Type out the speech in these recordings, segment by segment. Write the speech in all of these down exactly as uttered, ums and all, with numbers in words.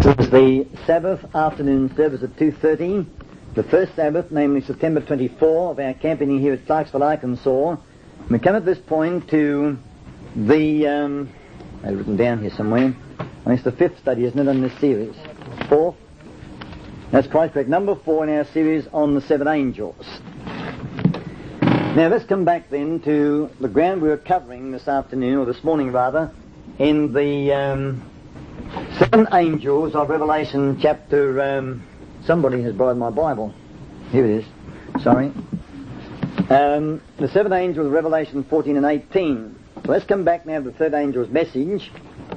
It was the Sabbath afternoon service at two thirty. The first Sabbath, namely September twenty-fourth, of our camping here at Clarksville, Arkansas. We come at this point to the, um, I've written down here somewhere, oh, it's the fifth study, isn't it, on this series? Fourth? That's quite correct. Number four in our series on the seven angels. Now let's come back then to the ground we were covering this afternoon, or this morning rather, in the um, seven angels of Revelation chapter... Um, somebody has borrowed my Bible. Here it is. Sorry. Um, the seven angels of Revelation fourteen and eighteen. So let's come back now to the third angel's message.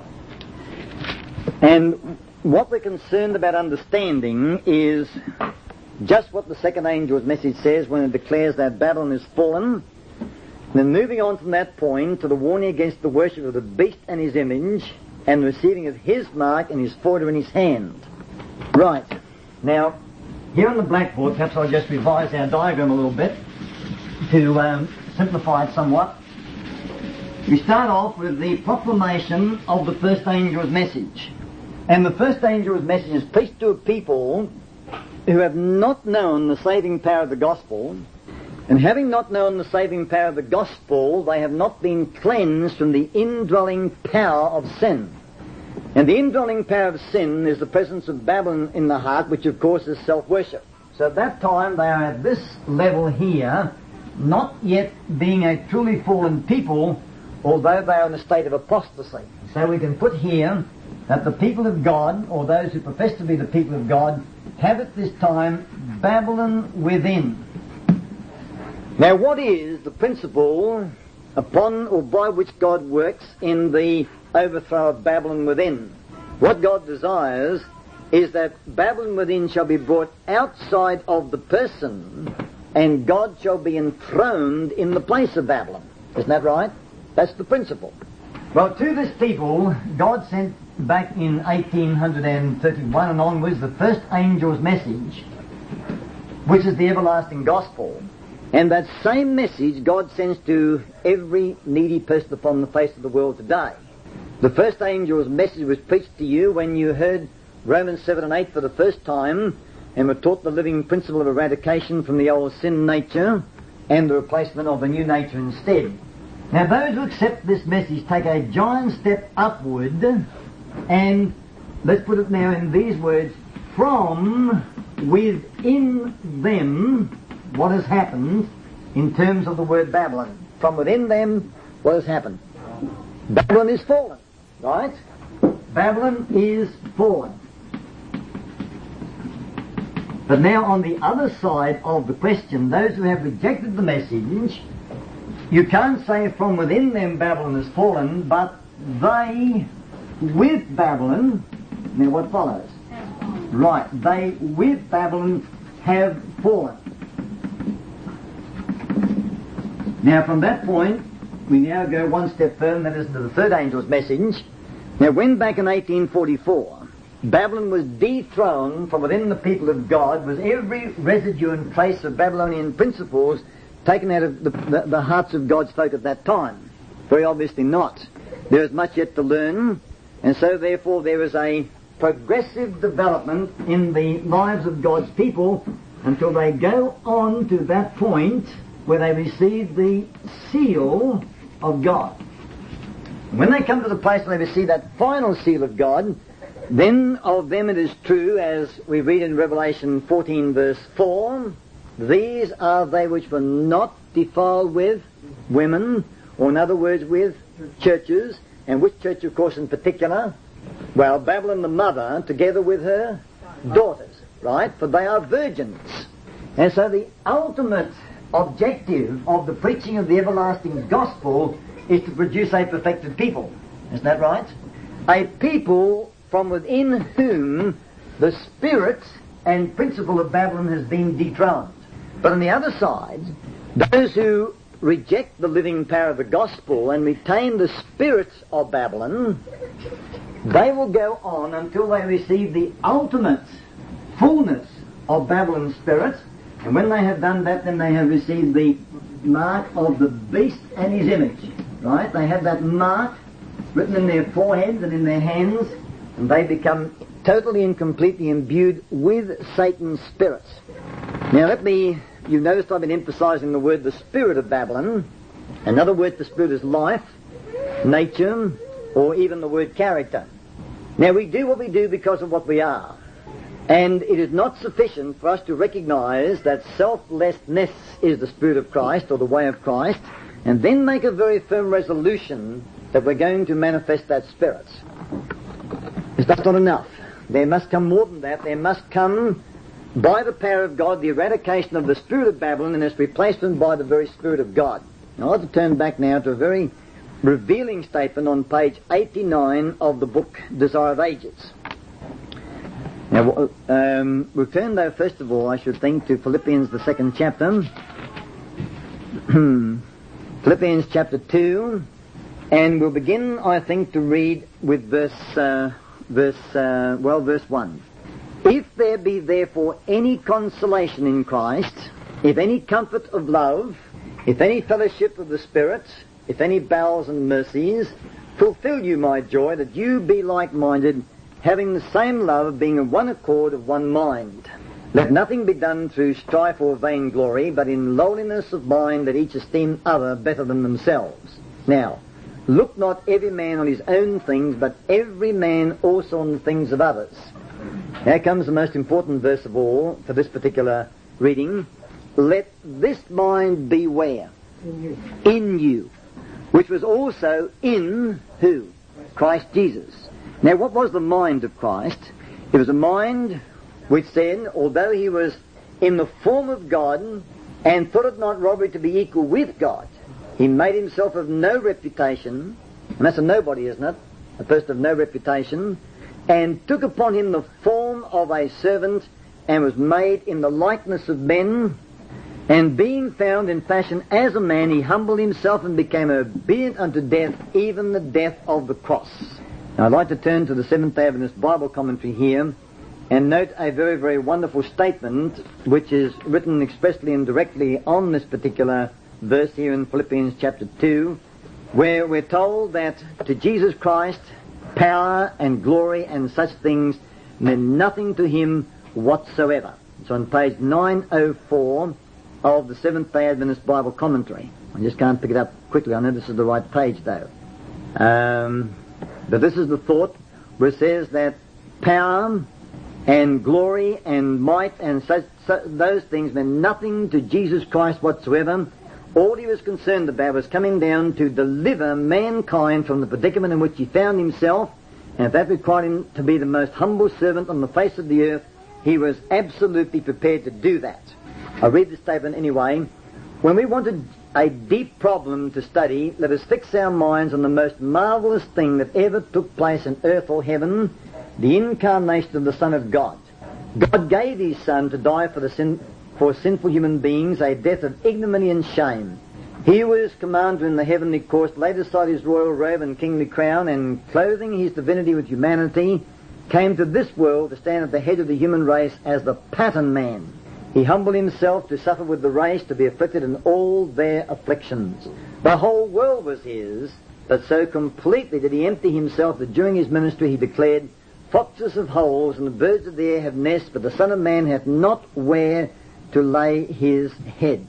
And what we're concerned about understanding is just what the second angel's message says when it declares that Babylon is fallen. Then moving on from that point to the warning against the worship of the beast and his image and the receiving of his mark and his forehead in his hand. Right. Now, here on the blackboard, perhaps I'll just revise our diagram a little bit to um, simplify it somewhat. We start off with the proclamation of the first angel's message. And the first angel's message is preached to a people who have not known the saving power of the gospel. And having not known the saving power of the gospel, they have not been cleansed from the indwelling power of sin. And the indwelling power of sin is the presence of Babylon in the heart, which of course is self-worship. So at that time they are at this level here, not yet being a truly fallen people, although they are in a state of apostasy. So we can put here that the people of God, or those who profess to be the people of God, have at this time Babylon within. Now what is the principle upon or by which God works in the overthrow of Babylon within? What God desires is that Babylon within shall be brought outside of the person, and God shall be enthroned in the place of Babylon. Isn't that right? That's the principle. Well, to this people, God sent back in eighteen thirty-one and onwards the first angel's message, which is the everlasting gospel. And that same message God sends to every needy person upon the face of the world today. The first angel's message was preached to you when you heard Romans seven and eight for the first time and were taught the living principle of eradication from the old sin nature and the replacement of a new nature instead. Now those who accept this message take a giant step upward, and let's put it now in these words, from within them what has happened in terms of the word Babylon. From within them what has happened? Babylon is fallen. Right? Babylon is fallen. But now on the other side of the question, those who have rejected the message, you can't say from within them Babylon is fallen, but they with Babylon, now what follows? Right, they with Babylon have fallen. Now from that point, we now go one step further, and that is to the third angel's message. Now when back in eighteen forty-four, Babylon was dethroned from within the people of God, was every residue and trace of Babylonian principles taken out of the, the, the hearts of God's folk at that time? Very obviously not. There is much yet to learn, and so therefore there is a progressive development in the lives of God's people until they go on to that point where they receive the seal of God. When they come to the place where they receive that final seal of God, then of them it is true, as we read in Revelation fourteen verse four, these are they which were not defiled with women, or in other words with churches. And which church of course in particular? Well, Babylon the mother, together with her daughters, right? For they are virgins. And so the ultimate objective of the preaching of the everlasting gospel is to produce a perfected people. Isn't that right? A people from within whom the spirit and principle of Babylon has been dethroned. But on the other side, those who reject the living power of the gospel and retain the spirit of Babylon, they will go on until they receive the ultimate fullness of Babylon's spirit. And when they have done that, then they have received the mark of the beast and his image. Right? They have that mark written in their foreheads and in their hands, and they become totally and completely imbued with Satan's spirits. Now let me, you noticed I've been emphasizing the word the spirit of Babylon. Another word for spirit is life, nature, or even the word character. Now we do what we do because of what we are. And it is not sufficient for us to recognize that selflessness is the spirit of Christ or the way of Christ, and then make a very firm resolution that we're going to manifest that spirit. It's just not enough. There must come more than that. There must come, by the power of God, the eradication of the spirit of Babylon and its replacement by the very spirit of God. Now I'll have to turn back now to a very revealing statement on page eighty-nine of the book Desire of Ages. Now, um, we'll turn though, first of all, I should think, to Philippians, the second chapter. Philippians chapter two, and we'll begin, I think, to read with verse, uh, verse, uh, well, verse one. If there be therefore any consolation in Christ, if any comfort of love, if any fellowship of the Spirit, if any bowels and mercies, fulfill you my joy, that you be like-minded, having the same love, being of one accord, of one mind. Let nothing be done through strife or vainglory, but in lowliness of mind let each esteem other better than themselves. Now, look not every man on his own things, but every man also on the things of others. Now comes the most important verse of all for this particular reading. Let this mind be where? In you. In you. Which was also in who? Christ Jesus. Now, what was the mind of Christ? It was a mind which said, although he was in the form of God and thought it not robbery to be equal with God, he made himself of no reputation, and that's a nobody, isn't it? A person of no reputation, and took upon him the form of a servant, and was made in the likeness of men, and being found in fashion as a man, he humbled himself and became obedient unto death, even the death of the cross. Now, I'd like to turn to the Seventh-day Adventist Bible commentary here and note a very, very wonderful statement which is written expressly and directly on this particular verse here in Philippians chapter two, where we're told that to Jesus Christ, power and glory and such things meant nothing to him whatsoever. It's on page nine oh four of the Seventh-day Adventist Bible commentary. I just can't pick it up quickly. I know this is the right page, though. Um... But this is the thought where it says that power and glory and might and such, such, those things meant nothing to Jesus Christ whatsoever. All he was concerned about was coming down to deliver mankind from the predicament in which he found himself, and if that required him to be the most humble servant on the face of the earth, he was absolutely prepared to do that. I read the statement anyway. When we wanted a deep problem to study, let us fix our minds on the most marvelous thing that ever took place in earth or heaven, the incarnation of the Son of God. God gave his Son to die for the sin, for sinful human beings, a death of ignominy and shame. He was commander in the heavenly course, laid aside his royal robe and kingly crown, and clothing his divinity with humanity, came to this world to stand at the head of the human race as the pattern man. He humbled himself to suffer with the race, to be afflicted in all their afflictions. The whole world was his, but so completely did he empty himself that during his ministry he declared, foxes have holes and the birds of the air have nests, but the Son of Man hath not where to lay his head.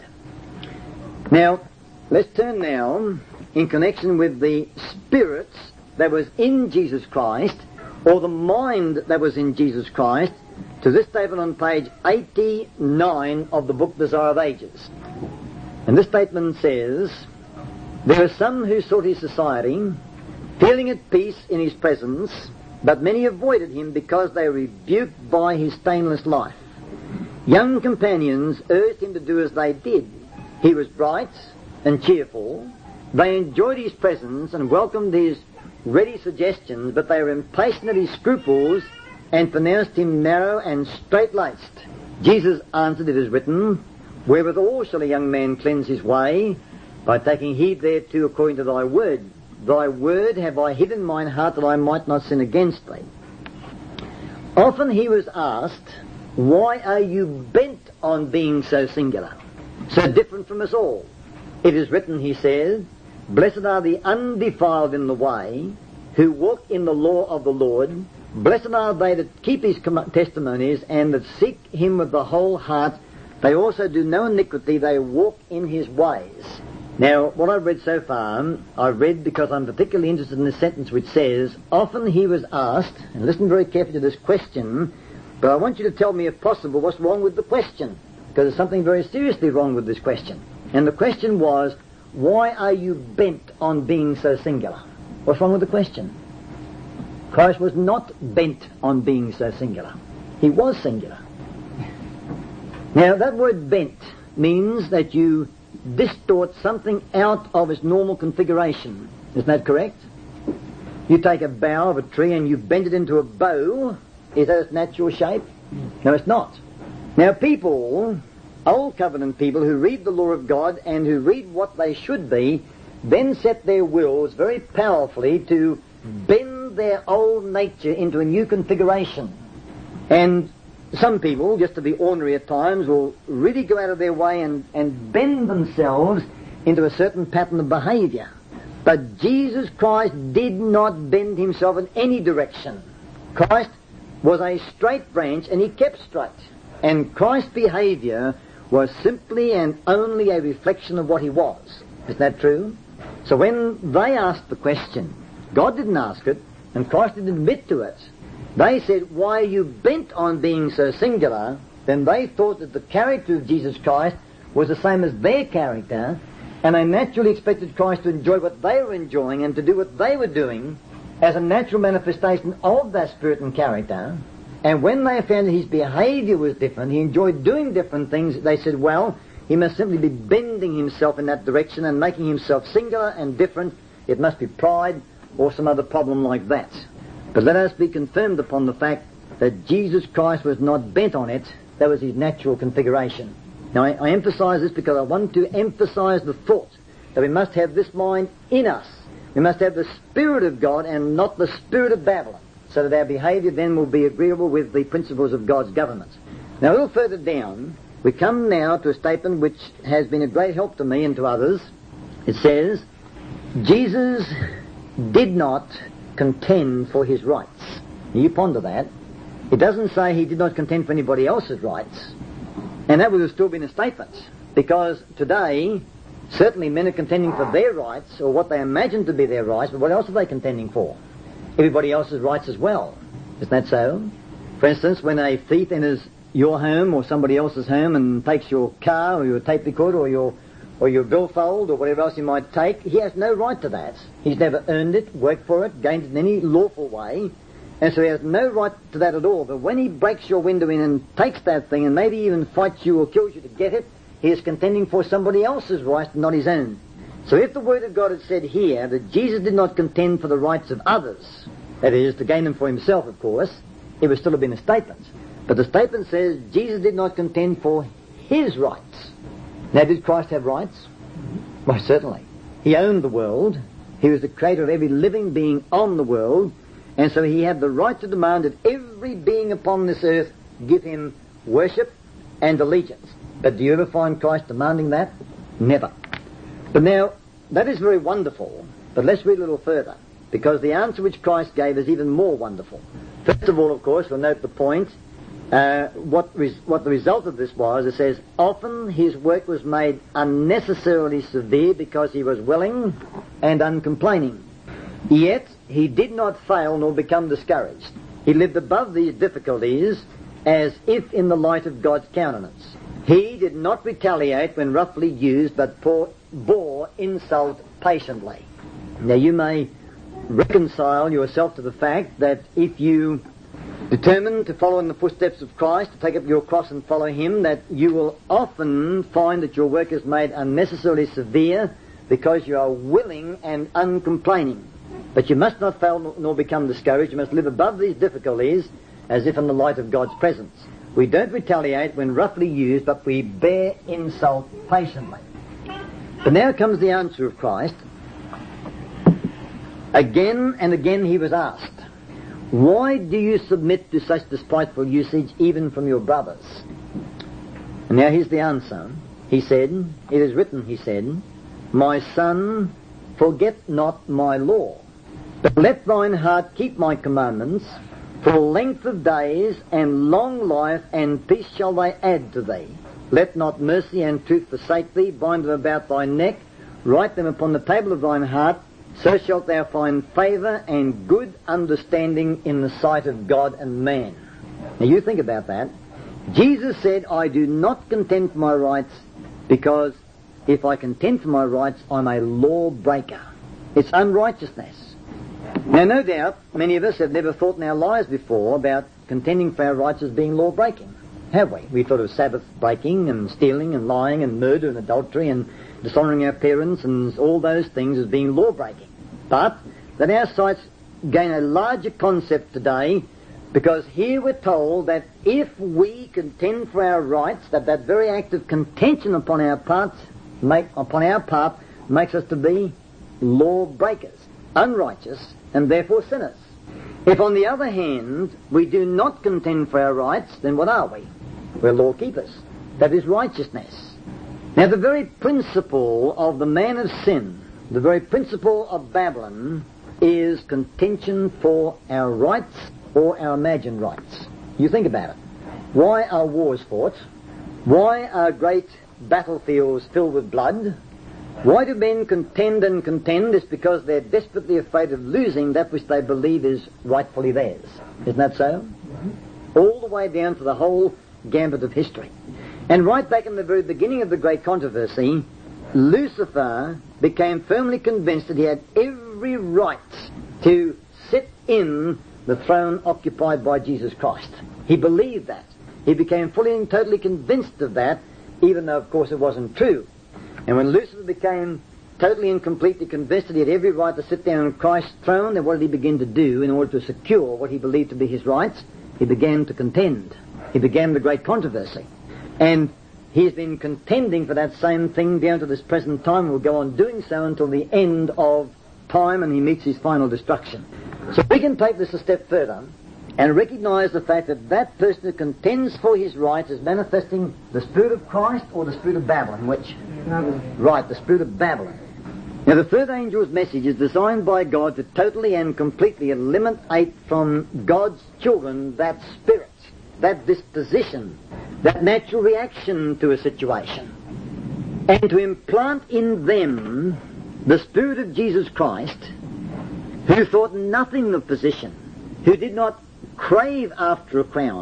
Now, let's turn now, in connection with the spirit that was in Jesus Christ, or the mind that was in Jesus Christ, to this statement on page eighty-nine of the book Desire of Ages. And this statement says, there are some who sought his society, feeling at peace in his presence, but many avoided him because they were rebuked by his stainless life. Young companions urged him to do as they did. He was bright and cheerful. They enjoyed his presence and welcomed his ready suggestions, but they were impatient at his scruples and pronounced him narrow and straight-laced. Jesus answered, it is written, wherewithal shall a young man cleanse his way? By taking heed thereto according to thy word. Thy word have I hid in mine heart that I might not sin against thee. Often he was asked, why are you bent on being so singular, so different from us all? It is written, he says, blessed are the undefiled in the way, who walk in the law of the Lord. blessed are they that keep his com- testimonies and that seek him with the whole heart. They also do no iniquity, they walk in his ways. Now, what I've read so far, I've read because I'm particularly interested in this sentence which says, often he was asked, and listen very carefully to this question, but I want you to tell me, if possible, what's wrong with the question, because there's something very seriously wrong with this question. And the question was, why are you bent on being so singular? What's wrong with the question? Christ was not bent on being so singular. He was singular. Now, that word bent means that you distort something out of its normal configuration. Isn't that correct? You take a bough of a tree and you bend it into a bow. Is that its natural shape? No, it's not. Now, people, Old Covenant people who read the law of God and who read what they should be, then set their wills very powerfully to bend their old nature into a new configuration. And some people, just to be ornery at times, will really go out of their way and, and bend themselves into a certain pattern of behavior. But Jesus Christ did not bend himself in any direction. Christ was a straight branch and he kept straight. And Christ's behavior was simply and only a reflection of what he was. Is that true? So when they asked the question, God didn't ask it, and Christ didn't admit to it. They said, why are you bent on being so singular? Then they thought that the character of Jesus Christ was the same as their character, and they naturally expected Christ to enjoy what they were enjoying and to do what they were doing as a natural manifestation of that spirit and character. And when they found that his behavior was different, he enjoyed doing different things, they said, well, he must simply be bending himself in that direction and making himself singular and different. It must be pride or some other problem like that. But let us be confirmed upon the fact that Jesus Christ was not bent on it. That was his natural configuration. Now, I, I emphasize this because I want to emphasize the thought that we must have this mind in us. We must have the Spirit of God and not the spirit of Babylon, so that our behavior then will be agreeable with the principles of God's government. Now, a little further down, we come now to a statement which has been a great help to me and to others. It says, Jesus did not contend for his rights. You ponder that. It doesn't say he did not contend for anybody else's rights. And that would have still been a statement. Because today, certainly men are contending for their rights, or what they imagine to be their rights, but what else are they contending for? Everybody else's rights as well. Isn't that so? For instance, when a thief enters your home or somebody else's home and takes your car or your tape recorder or your or your billfold or whatever else he might take, he has no right to that. He's never earned it, worked for it, gained it in any lawful way, and so he has no right to that at all. But when he breaks your window in and takes that thing and maybe even fights you or kills you to get it, he is contending for somebody else's rights, not his own. So if the Word of God had said here that Jesus did not contend for the rights of others, that is, to gain them for himself, of course, it would still have been a statement. But the statement says Jesus did not contend for his rights. Now, did Christ have rights? Why, certainly. He owned the world. He was the creator of every living being on the world. And so he had the right to demand that every being upon this earth give him worship and allegiance. But do you ever find Christ demanding that? Never. But now, that is very wonderful. But let's read a little further, because the answer which Christ gave is even more wonderful. First of all, of course, we'll note the point. Uh, what, res- what the result of this was, it says, often his work was made unnecessarily severe because he was willing and uncomplaining. Yet he did not fail nor become discouraged. He lived above these difficulties as if in the light of God's countenance. He did not retaliate when roughly used, but bore, bore insult patiently. Now, you may reconcile yourself to the fact that if you determine to follow in the footsteps of Christ, to take up your cross and follow him, that you will often find that your work is made unnecessarily severe because you are willing and uncomplaining. But you must not fail nor become discouraged. You must live above these difficulties as if in the light of God's presence. We don't retaliate when roughly used, but we bear insult patiently. But now comes the answer of Christ. Again and again he was asked, why do you submit to such despiteful usage even from your brothers? And now here's the answer. He said, it is written, he said, my son, forget not my law, but let thine heart keep my commandments, For length of days and long life and peace shall they add to thee. Let not mercy and truth forsake thee. Bind them about thy neck. Write them upon the table of thine heart. So shalt thou find favour and good understanding in the sight of God and man. Now you think about that. Jesus said, I do not contend for my rights, because if I contend for my rights, I'm a lawbreaker. It's unrighteousness. Now, no doubt, many of us have never thought in our lives before about contending for our rights as being law-breaking, have we? We thought of Sabbath breaking and stealing and lying and murder and adultery and dishonouring our parents and all those things as being law-breaking. But that our sights gain a larger concept today, because here we're told that if we contend for our rights, that that very act of contention upon our parts, make, upon our part makes us to be law-breakers, unrighteous, and therefore sinners. If, on the other hand, we do not contend for our rights, then what are we? We're law-keepers. That is righteousness. Now, the very principle of the man of sin, the very principle of Babylon, is contention for our rights or our imagined rights. You think about it. Why are wars fought? Why are great battlefields filled with blood? Why do men contend and contend? It's because they're desperately afraid of losing that which they believe is rightfully theirs. Isn't that so? Mm-hmm. All the way down to the whole gambit of history. And right back in the very beginning of the great controversy, Lucifer became firmly convinced that he had every right to sit in the throne occupied by Jesus Christ. He believed that. He became fully and totally convinced of that, even though, of course, it wasn't true. And when Lucifer became totally and completely convinced that he had every right to sit down on Christ's throne, then what did he begin to do in order to secure what he believed to be his rights? He began to contend. He began the great controversy. And he's been contending for that same thing down to this present time, and will go on doing so until the end of time, and he meets his final destruction. So we can take this a step further and recognize the fact that that person who contends for his rights is manifesting the spirit of Christ or the spirit of Babylon. Which? Babylon. Right, the spirit of Babylon. Now, the third angel's message is designed by God to totally and completely eliminate from God's children that spirit, that disposition, that natural reaction to a situation, and to implant in them the spirit of Jesus Christ, who thought nothing of position, who did not crave after a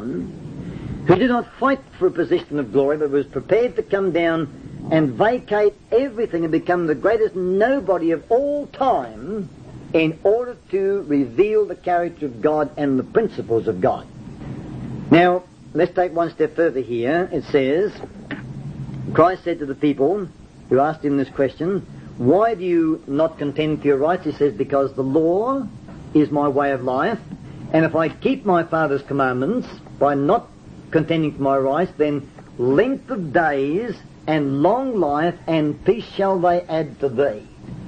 crown, who did not fight for a position of glory, but was prepared to come down and vacate everything and become the greatest nobody of all time in order to reveal the character of God and the principles of God. Now, let's take one step further here. It says, Christ said to the people who asked him this question, why do you not contend for your rights? He says, because the law is my way of life, and if I keep my Father's commandments by not contending for my rights, then length of days and long life and peace shall they add to thee.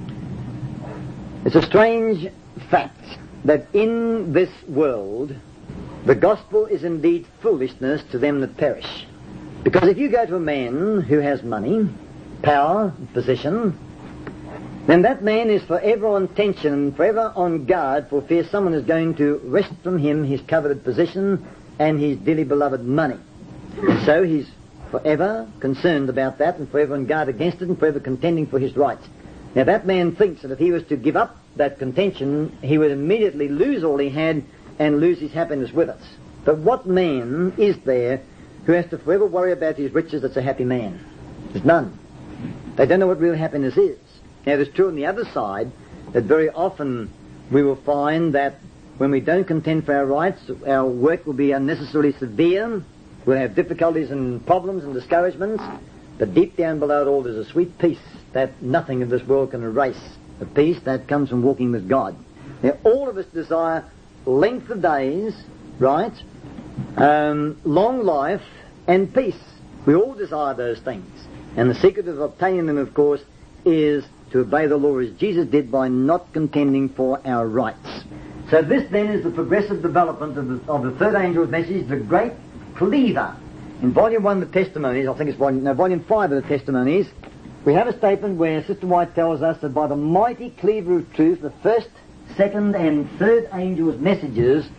It's a strange fact that in this world the gospel is indeed foolishness to them that perish. Because if you go to a man who has money, power, position, then that man is forever on tension and forever on guard for fear someone is going to wrest from him his coveted position and his dearly beloved money. And so he's forever concerned about that and forever on guard against it and forever contending for his rights. Now that man thinks that if he was to give up that contention, he would immediately lose all he had and lose his happiness with it. But what man is there who has to forever worry about his riches that's a happy man? There's none. They don't know what real happiness is. Now, it's true on the other side that very often we will find that when we don't contend for our rights, our work will be unnecessarily severe. We'll have difficulties and problems and discouragements. But deep down below it all, there's a sweet peace that nothing in this world can erase. A peace that comes from walking with God. Now, all of us desire length of days, right? Um, long life and peace. We all desire those things. And the secret of obtaining them, of course, is to obey the law as Jesus did by not contending for our rights. So this then is the progressive development of the, of the third angel's message, the great cleaver. In volume one of the Testimonies, I think it's volume, no, volume five of the Testimonies, we have a statement where Sister White tells us that by the mighty cleaver of truth, the first, second and third angel's messages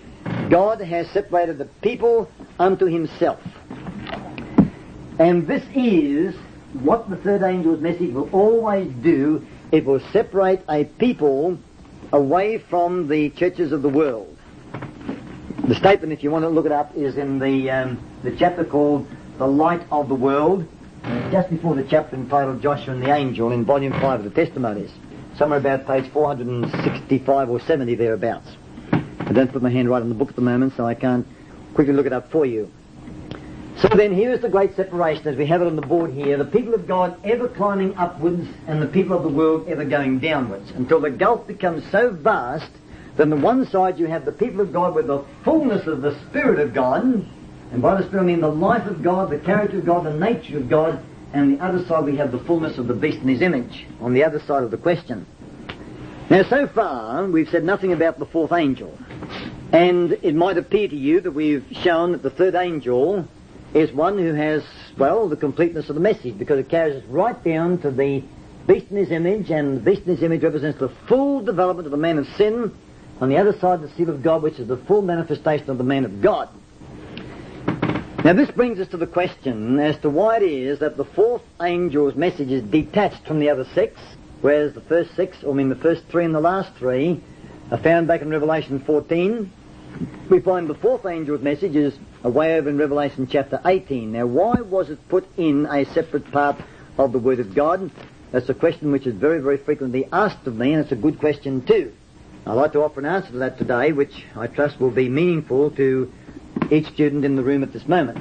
God has separated the people unto himself. And this is what the third angel's message will always do. It will separate a people away from the churches of the world. The statement, if you want to look it up, is in the um, the chapter called The Light of the World, uh, just before the chapter entitled Joshua and the Angel in volume five of the Testimonies, somewhere about page four hundred sixty-five or seventy thereabouts. I don't put my hand right on the book at the moment, so I can't quickly look it up for you. So then here is the great separation as we have it on the board here. The people of God ever climbing upwards and the people of the world ever going downwards, until the gulf becomes so vast that on the one side you have the people of God with the fullness of the Spirit of God, and by the Spirit I mean the life of God, the character of God, the nature of God, and the other side we have the fullness of the beast in his image, on the other side of the question. Now so far we've said nothing about the fourth angel, and it might appear to you that we've shown that the third angel is one who has, well, the completeness of the message, because it carries us right down to the beast in his image, and the beast in his image represents the full development of the man of sin. On the other side, the seal of God, which is the full manifestation of the man of God. Now this brings us to the question as to why it is that the fourth angel's message is detached from the other six, whereas the first six, or I mean the first three and the last three, are found back in Revelation fourteen. We find the fourth angel's message is away over in Revelation chapter eighteen. Now, why was it put in a separate part of the Word of God? That's a question which is very, very frequently asked of me, and it's a good question too. I'd like to offer an answer to that today, which I trust will be meaningful to each student in the room at this moment.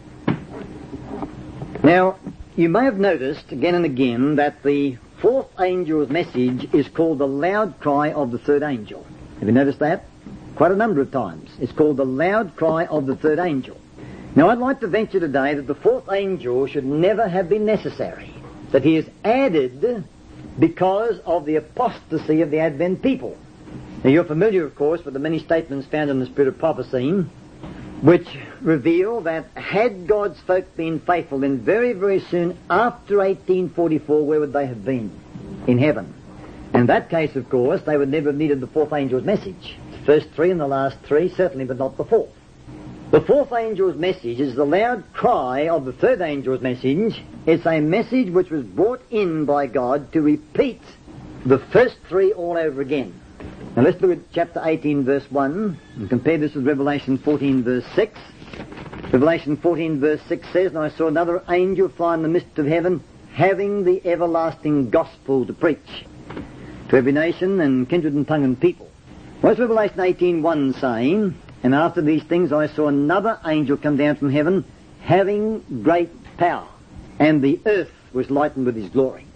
Now, you may have noticed again and again that the fourth angel's message is called the loud cry of the third angel. Have you noticed that? Quite a number of times. It's called the loud cry of the third angel. Now I'd like to venture today that the fourth angel should never have been necessary. That he is added because of the apostasy of the Advent people. Now you're familiar, of course, with the many statements found in the Spirit of Prophecy, which reveal that had God's folk been faithful, then very, very soon after eighteen forty-four, where would they have been? In heaven. In that case, of course, they would never have needed the fourth angel's message. First three and the last three, certainly, but not the fourth. The fourth angel's message is the loud cry of the third angel's message. It's a message which was brought in by God to repeat the first three all over again. Now let's look at chapter eighteen, verse one, and compare this with Revelation fourteen, verse six. Revelation fourteen, verse six says, "And I saw another angel fly in the midst of heaven, having the everlasting gospel to preach to every nation and kindred and tongue and people." What's Revelation eighteen one saying? "And after these things I saw another angel come down from heaven, having great power, and the earth was lightened with his glory."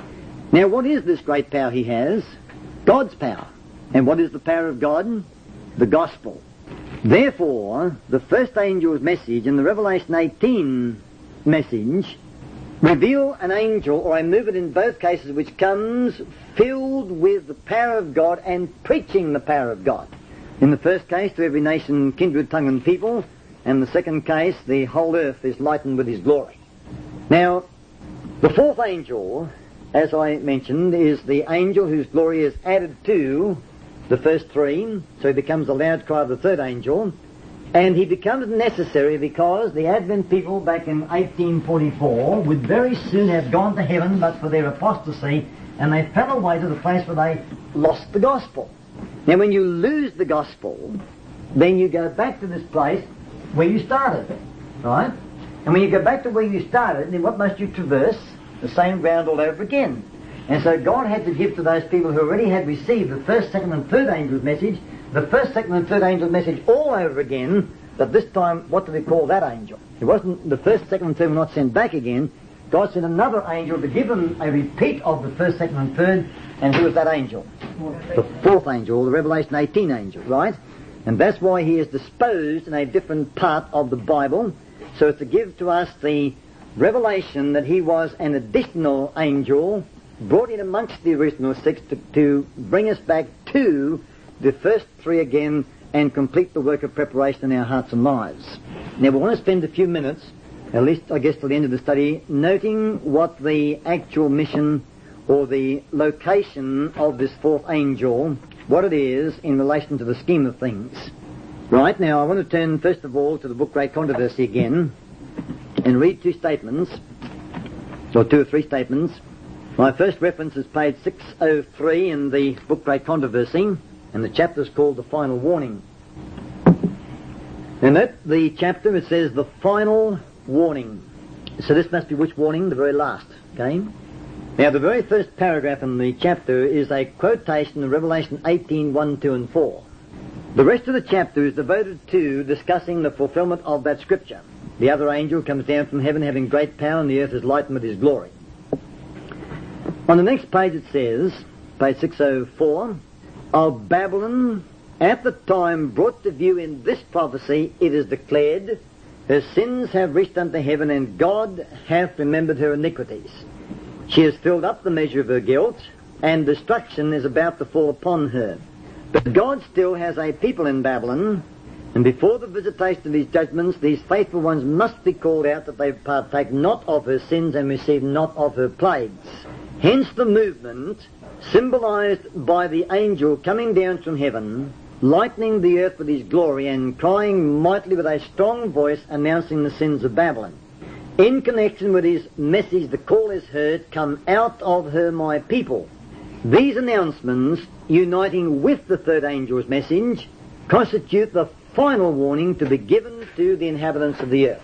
Now what is this great power he has? God's power. And what is the power of God? The gospel. Therefore, the first angel's message and the Revelation eighteen message reveal an angel, or I move it in both cases, which comes filled with the power of God and preaching the power of God. In the first case, to every nation, kindred, tongue and people, and the second case, the whole earth is lightened with his glory. Now, the fourth angel, as I mentioned, is the angel whose glory is added to the first three, so he becomes the loud cry of the third angel, and he becomes necessary because the Advent people back in eighteen forty-four would very soon have gone to heaven but for their apostasy, and they fell away to the place where they lost the gospel. Now when you lose the gospel, then you go back to this place where you started, right? And when you go back to where you started, then what must you traverse? The same ground all over again. And so God had to give to those people who already had received the first, second and third angel's message, the first, second and third angel's message all over again, but this time, what do we call that angel? It wasn't the first, second and third were not sent back again. God sent another angel to give them a repeat of the first, second and third, and who was that angel? The fourth angel, the Revelation eighteen angel, right? And that's why he is disposed in a different part of the Bible, so as to give to us the revelation that he was an additional angel brought in amongst the original six to, to bring us back to the first three again and complete the work of preparation in our hearts and lives. Now we want to spend a few minutes, at least I guess till the end of the study, noting what the actual mission or the location of this fourth angel, what it is in relation to the scheme of things. Right, now I want to turn first of all to the book Great Controversy again and read two statements, or two or three statements. My first reference is page six oh three in the book Great Controversy, and the chapter is called The Final Warning. And at the chapter it says the final warning. So this must be which warning? The very last, okay? Now the very first paragraph in the chapter is a quotation of Revelation eighteen, one, two and four. The rest of the chapter is devoted to discussing the fulfillment of that scripture. The other angel comes down from heaven having great power, and the earth is lightened with his glory. On the next page it says, page six oh four, of Babylon, at the time brought to view in this prophecy, it is declared, her sins have reached unto heaven, and God hath remembered her iniquities. She has filled up the measure of her guilt, and destruction is about to fall upon her. But God still has a people in Babylon, and before the visitation of his judgments, these faithful ones must be called out that they partake not of her sins and receive not of her plagues. Hence the movement, symbolized by the angel coming down from heaven, lightening the earth with his glory and crying mightily with a strong voice, announcing the sins of Babylon. In connection with his message, the call is heard, come out of her, my people. These announcements, uniting with the third angel's message, constitute the final warning to be given to the inhabitants of the earth.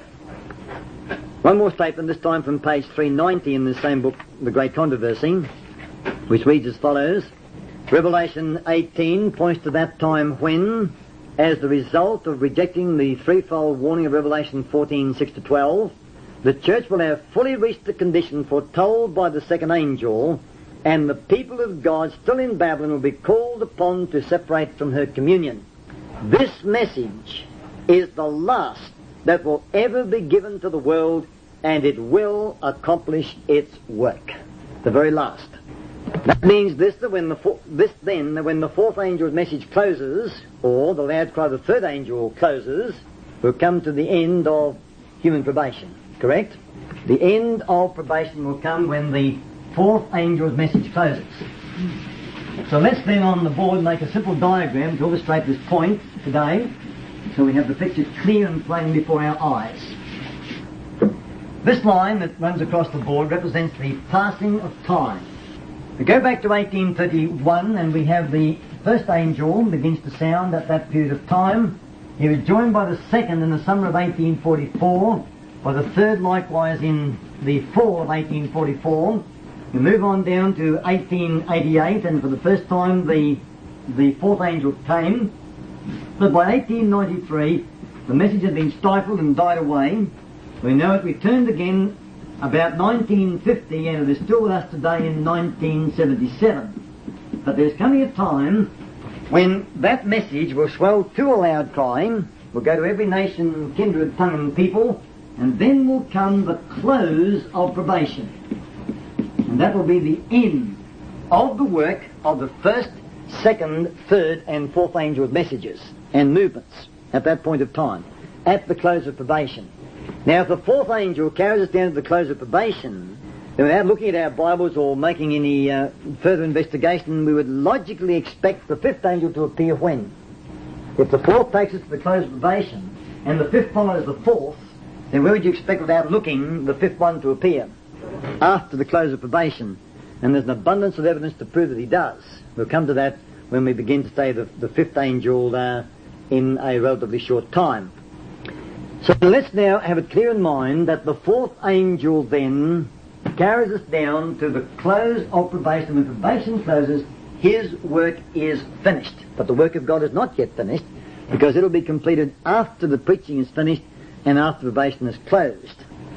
One more statement, this time from page three ninety in the same book, The Great Controversy, which reads as follows. Revelation eighteen points to that time when, as the result of rejecting the threefold warning of Revelation fourteen, six to twelve, the church will have fully reached the condition foretold by the second angel, and the people of God still in Babylon will be called upon to separate from her communion. This message is the last that will ever be given to the world, and it will accomplish its work. The very last. That means this, that when the four, this then, that when the fourth angel's message closes, or the loud cry of the third angel closes, we'll come to the end of human probation. Correct? The end of probation will come when the fourth angel's message closes. So let's then on the board make a simple diagram to illustrate this point today, so we have the picture clear and plain before our eyes. This line that runs across the board represents the passing of time. We go back to eighteen thirty-one and we have the first angel begins to sound at that period of time. He was joined by the second in the summer of eighteen forty-four, by the third likewise in the fall of eighteen forty-four. We move on down to eighteen eighty-eight, and for the first time the the fourth angel came. But by eighteen ninety-three, the message had been stifled and died away. We know it returned again about nineteen fifty, and it is still with us today in nineteen seventy-seven. But there's coming a time when that message will swell to a loud crying, will go to every nation, kindred, tongue and people, and then will come the close of probation. And that will be the end of the work of the first, second, third and fourth angel's messages and movements at that point of time, at the close of probation. Now if the fourth angel carries us down to the close of probation, then without looking at our Bibles or making any uh, further investigation, we would logically expect the fifth angel to appear when? If the fourth takes us to the close of probation and the fifth follows the fourth, then where would you expect without looking the fifth one to appear? After the close of probation. And there's an abundance of evidence to prove that he does. We'll come to that when we begin to study the, the fifth angel uh, in a relatively short time. So let's now have it clear in mind that the fourth angel then carries us down to the close of probation. When probation closes, his work is finished. But the work of God is not yet finished, because it'll be completed after the preaching is finished and after probation is closed.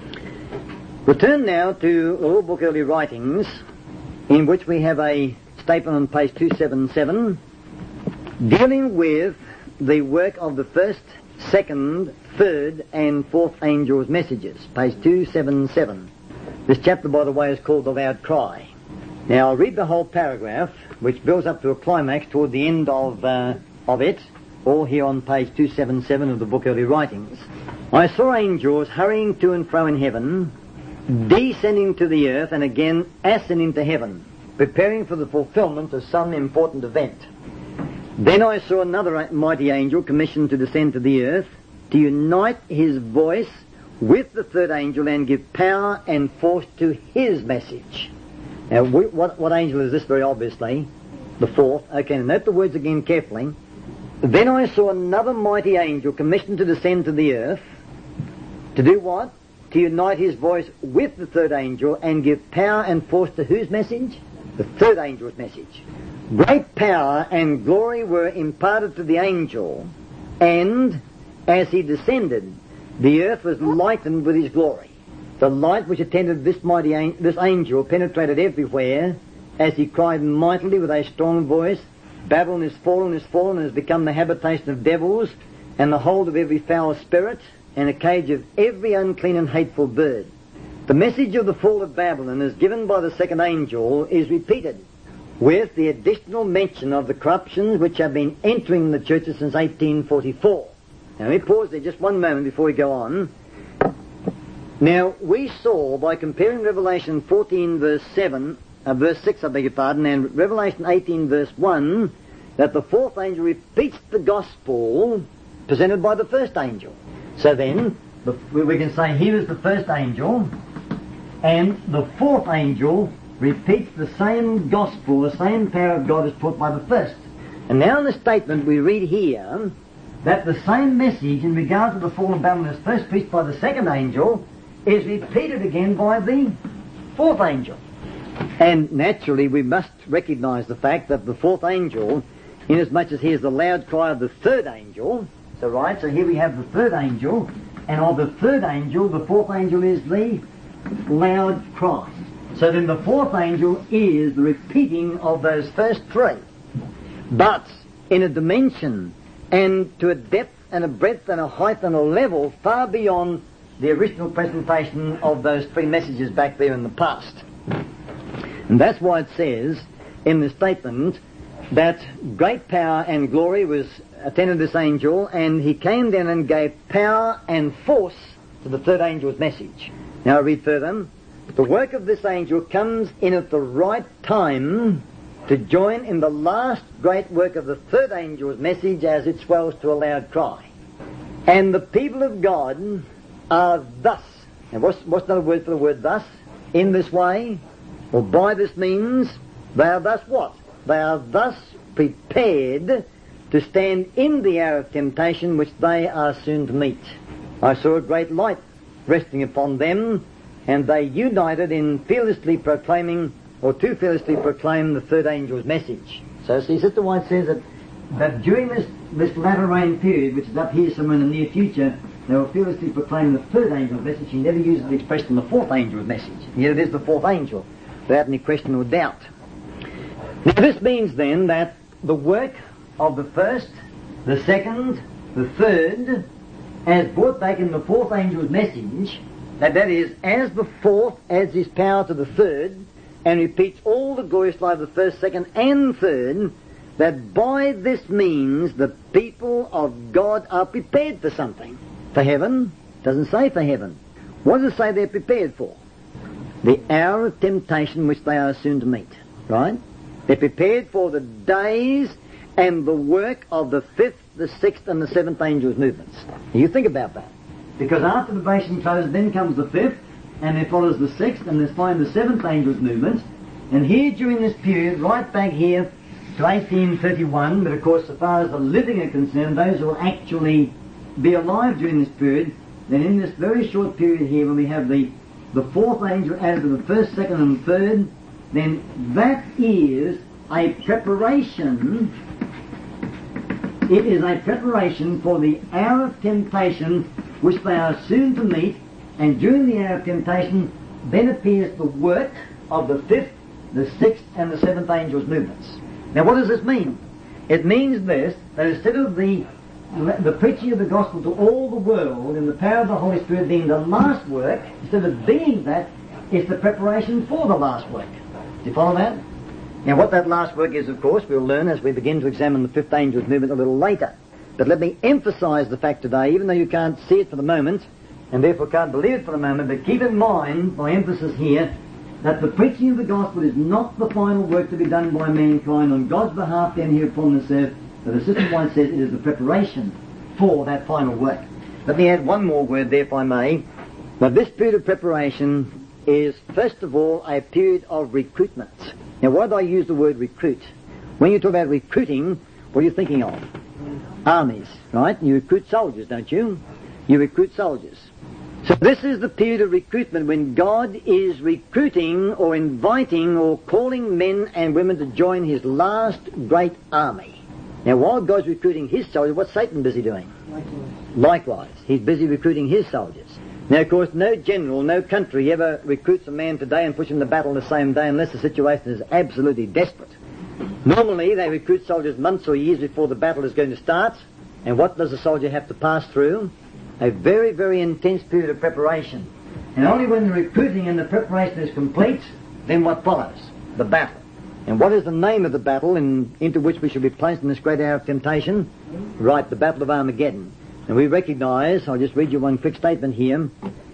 Return now to the Lord Book Early Writings, in which we have a statement on page two seventy-seven, dealing with the work of the first, second, third and fourth angel's messages. Page two seventy-seven. This chapter, by the way, is called The Loud Cry. Now I'll read the whole paragraph, which builds up to a climax toward the end of, uh, of it, all here on page two seventy-seven of the Book Early Writings. I saw angels hurrying to and fro in heaven, descending to the earth and again ascending to heaven, preparing for the fulfillment of some important event. Then I saw another mighty angel commissioned to descend to the earth, to unite his voice with the third angel and give power and force to his message. Now, we, what, what angel is this? Very obviously, the fourth. Okay, note the words again carefully. Then I saw another mighty angel commissioned to descend to the earth. To do what? To unite his voice with the third angel and give power and force to whose message? The third angel's message. Great power and glory were imparted to the angel, and as he descended, the earth was lightened with his glory. The light which attended this mighty an- this angel penetrated everywhere, as he cried mightily with a strong voice, Babylon is fallen, is fallen, and has become the habitation of devils, and the hold of every foul spirit, and a cage of every unclean and hateful bird. The message of the fall of Babylon, as given by the second angel, is repeated, with the additional mention of the corruptions which have been entering the churches since eighteen forty-four. Now, let me pause there just one moment before we go on. Now, we saw, by comparing Revelation fourteen verse seven, uh, verse six, I beg your pardon, and Revelation eighteen verse one, that the fourth angel repeats the gospel presented by the first angel. So then, the, we can say here is the first angel, and the fourth angel repeats the same gospel, the same power of God is taught by the first. And now in the statement we read here that the same message in regard to the fall of Babylon as first preached by the second angel is repeated again by the fourth angel. And naturally we must recognize the fact that the fourth angel, inasmuch as he is the loud cry of the third angel, so right, so here we have the third angel, and of the third angel, the fourth angel is the loud cry. So then the fourth angel is the repeating of those first three, but in a dimension and to a depth and a breadth and a height and a level far beyond the original presentation of those three messages back there in the past. And that's why it says in the statement that great power and glory was attended this angel, and he came down and gave power and force to the third angel's message. Now I read further. The work of this angel comes in at the right time to join in the last great work of the third angel's message as it swells to a loud cry. And the people of God are thus, and what's, what's another word for the word thus? In this way, or by this means, they are thus what? They are thus prepared to stand in the hour of temptation which they are soon to meet. I saw a great light resting upon them, and they united in fearlessly proclaiming, or to fearlessly proclaim the third angel's message. So see, Sister White says that, that during this, this latter rain period, which is up here somewhere in the near future, they will fearlessly proclaim the third angel's message. She never uses the expression the fourth angel's message. Yet it is the fourth angel, without any question or doubt. Now this means then that the work of the first, the second, the third, as brought back in the fourth angel's message, that that is, as the fourth adds his power to the third, and repeats all the glorious life of the first, second, and third, that by this means the people of God are prepared for something. For heaven? Doesn't say for heaven. What does it say they're prepared for? The hour of temptation which they are soon to meet. Right? They're prepared for the days and the work of the fifth, the sixth, and the seventh angel's movements. You think about that. Because after the probation closes, then comes the fifth, and there follows the sixth, and there's finally the seventh angel's movement. And here during this period, right back here to eighteen thirty-one, but of course as far as the living are concerned, those who will actually be alive during this period, then in this very short period here when we have the, the fourth angel added to the first, second, and third, then that is a preparation, it is a preparation for the hour of temptation which they are soon to meet, and during the hour of temptation then appears the work of the fifth, the sixth, and the seventh angel's movements. Now what does this mean? It means this, that instead of the the preaching of the gospel to all the world and the power of the Holy Spirit being the last work, instead of being that, it's the preparation for the last work. Do you follow that? Now what that last work is, of course, we'll learn as we begin to examine the fifth angel's movement a little later. But let me emphasize the fact today, even though you can't see it for the moment, and therefore can't believe it for the moment, but keep in mind, by emphasis here, that the preaching of the gospel is not the final work to be done by mankind on God's behalf then here upon this earth, But the Sister White says it is the preparation for that final work. Let me add one more word there, if I may. Now, this period of preparation is, first of all, a period of recruitment. Now, why do I use the word recruit? When you talk about recruiting, what are you thinking of? Armies, right? You recruit soldiers, don't you? You recruit soldiers. So this is the period of recruitment when God is recruiting or inviting or calling men and women to join his last great army. Now, while God's recruiting his soldiers, what's Satan busy doing? Likewise. Likewise. He's busy recruiting his soldiers. Now, of course, no general, no country ever recruits a man today and puts him to battle the same day unless the situation is absolutely desperate. Normally, they recruit soldiers months or years before the battle is going to start. And what does the soldier have to pass through? A very, very intense period of preparation. And only when the recruiting and the preparation is complete, then what follows? The battle. And what is the name of the battle in, into which we should be placed in this great hour of temptation? Right, the Battle of Armageddon. And we recognize, I'll just read you one quick statement here.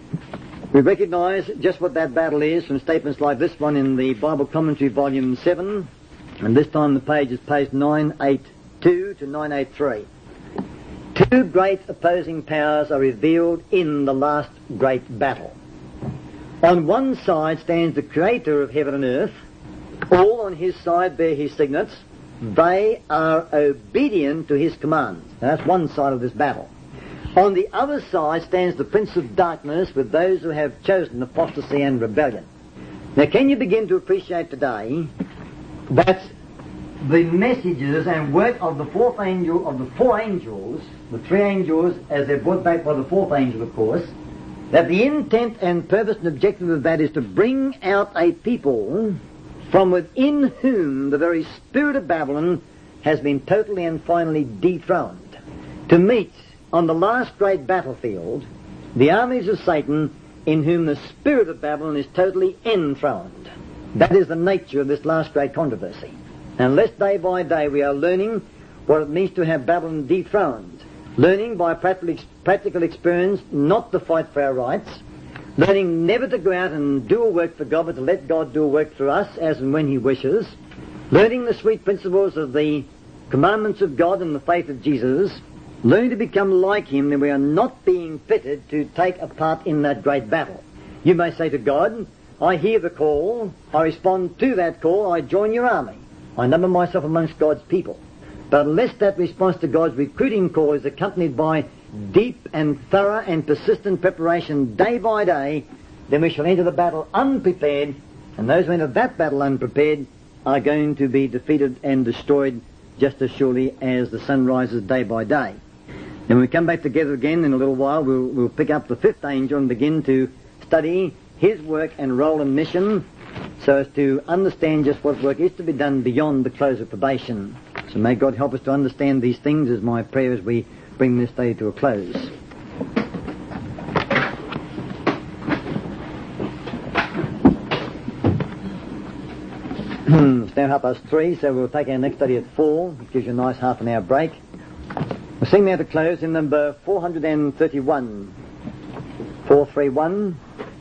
We recognize just what that battle is from statements like this one in the Bible Commentary, Volume seven. And this time the page is page nine eighty-two to nine eighty-three. Two great opposing powers are revealed in the last great battle. On one side stands the Creator of heaven and earth. All on his side bear his signets. They are obedient to his commands. Now, that's one side of this battle. On the other side stands the Prince of Darkness with those who have chosen apostasy and rebellion. Now, can you begin to appreciate today that the messages and work of the fourth angel, of the four angels, the three angels as they're brought back by the fourth angel, of course, that the intent and purpose and objective of that is to bring out a people from within whom the very spirit of Babylon has been totally and finally dethroned, to meet on the last great battlefield the armies of Satan in whom the spirit of Babylon is totally enthroned. That is the nature of this last great controversy. Unless day by day we are learning what it means to have Babylon dethroned, learning by practical, practical experience not to fight for our rights, learning never to go out and do a work for God, but to let God do a work through us as and when he wishes, learning the sweet principles of the commandments of God and the faith of Jesus, learning to become like him, then we are not being fitted to take a part in that great battle. You may say to God, I hear the call, I respond to that call, I join your army. I number myself amongst God's people. But unless that response to God's recruiting call is accompanied by deep and thorough and persistent preparation day by day, then we shall enter the battle unprepared, and those who enter that battle unprepared are going to be defeated and destroyed just as surely as the sun rises day by day. Then when we come back together again in a little while, we'll, we'll pick up the fifth angel and begin to study his work and role and mission, so as to understand just what work is to be done beyond the close of probation. So may God help us to understand these things, is my prayer as we bring this study to a close. It's now half past three, so we'll take our next study at four, which gives you a nice half an hour break. We'll sing now to close in number four hundred thirty-one. four thirty-one.